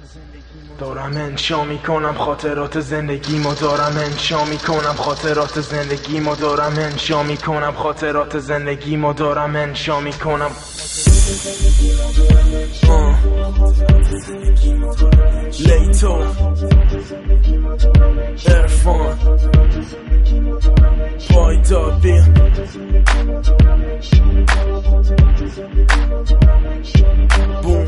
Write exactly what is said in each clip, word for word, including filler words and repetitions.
دارم انشا میکنم خاطرات زندگیمو، دارم انشا میکنم خاطرات زندگیمو، دارم انشا میکنم خاطرات زندگیمو، دارم انشا میکنم لیتو ارفان پایدار بیا بوم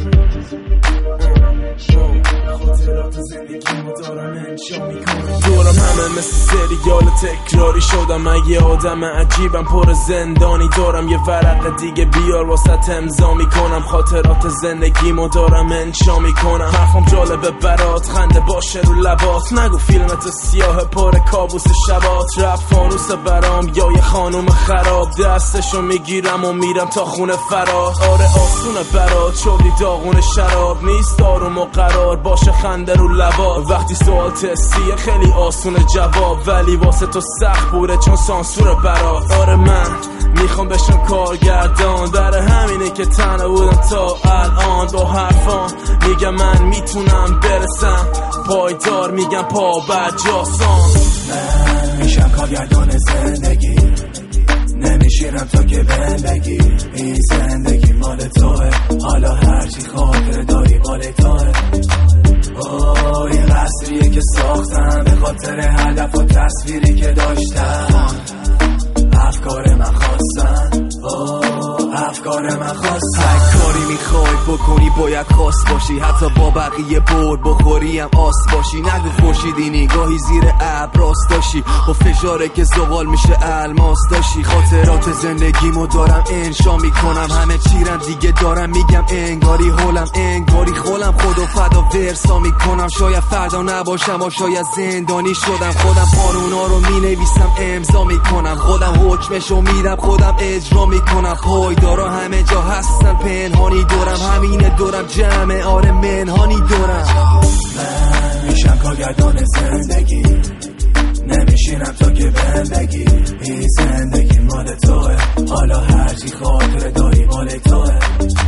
خاطرات زندگیمو دارم انشا میکنم. دورم همه مثل سریال تکراری شدم، اگه آدم عجیبم پر زندانی دارم یه ورق دیگه بیار واسه امضا میکنم. خاطرات زندگیمو دارم انشا میکنم. حرفم جالبه برات خنده باشه رو لبات، نگو فیلمت سیاه پر کابوس شبات. رپ فانوس برام یا یه خانوم خراب، دستشو میگیرم و میرم تا خونه فرار. آره آسونه برات شغلی داغون شراب نیست، آروم و قرار باشه خنده رو لبات. وقتی سوال تستیه خیلی آسونه جواب، ولی واسه تو سخت بوده چون سانسور برات. آره من میخوام بشم کارگردان، برای همینه که تنها بودم تا الان. با حرفان میگم من میتونم برسم، پایدار میگم پا برجاسان. من میشم کارگردان زندگی، نمیشیرم تا که بهم بگی این زندگی مال توه، حالا هرچی خاطر داری مال توه. اوه این قصریه که ساختم به خاطر هدف و تصویری که داشتم. افکار من خواستن، اوه افکار من خواستن. هر کاری میخوای بکنی باید خاص باشی، حتی با بقیه بر بخوری هم آس باشی. نگو خوشیدی نگاهی زیر ابر راست داشی، با فشاره که زغال میشه الماس داشی. خاطرات زندگیمو دارم انشا میکنم، همه چیرم دیگه دارم میگم انگاری هولم انگاری خولم. خودو فدا ورسا میکنم، شاید فردا نباشم و شاید زندانی شدم. خودم قانونا رو مینویسم امضا میکنم، خودم حکمشو میدم خودم اجرا میکنم. پایدارا همه جا هستن پنهانی دورم، همینه دورم جمع آره منهانی دورم. من میشم کارگردان زندگی، نمیشینم تا که بهم بگی این زندگی مال توه، حالا هرچی خاطر داری مال توه.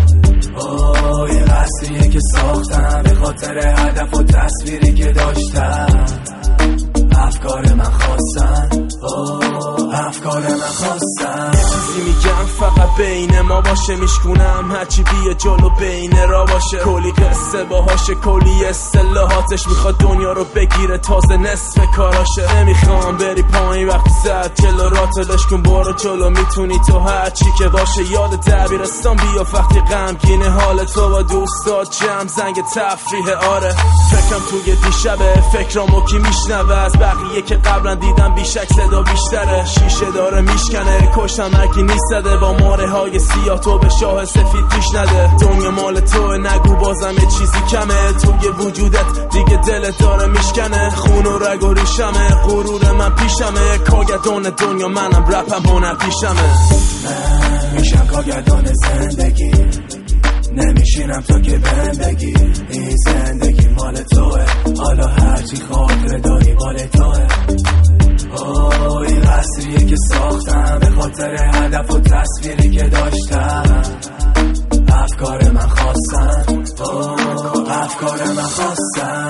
اوه این قصریه که ساختم به خاطر هدف و تصویری که داشتم. افکار من خواستن، اوه افکار من خواستن. یه چیزی میگم فقط بین ما باشه، میشکونم هرچی بیه جلو بین را باشه. کلی قصه باهاشه کلی اصطلاحاتش، میخواد دنیا رو بگیره تازه نصف کاراشه. نمیخوام بری پایین وقتی زد جلو راتو دشکن برو جلو، میتونی تو هرچی که باشه. یاد دبیرستان بیا وقتی غمگینه حال تو با دوستات جمع زنگ تفریح. آره فکرم توی دیشبه فکرامو کی میشنوه، از بقیه که قبلا دیدم بیشک صدا بیشتره. شیشه داره میشکنه کشتم هرکی نیستده، با ماره های سیاه تو به شاه سفید پیش نده. دنیا مال توه نگو بازم یه چیزی کمه، توی وجودت دیگه دلت داره میشکنه. خون و رگ و ریشمه غرور من پیشمه، کارگردان دنیا منم رپم هنر پیشمه. من میشم کارگردان زندگی، نمیشینم تا که بهم بگی این زندگی مال توه، حالا هرچی خاطر داری مال توه. اوه این قصریه که ساختم به خاطر هدف و تصویری که داشتم. افکار من خواستن، اوه افکار من خواستن.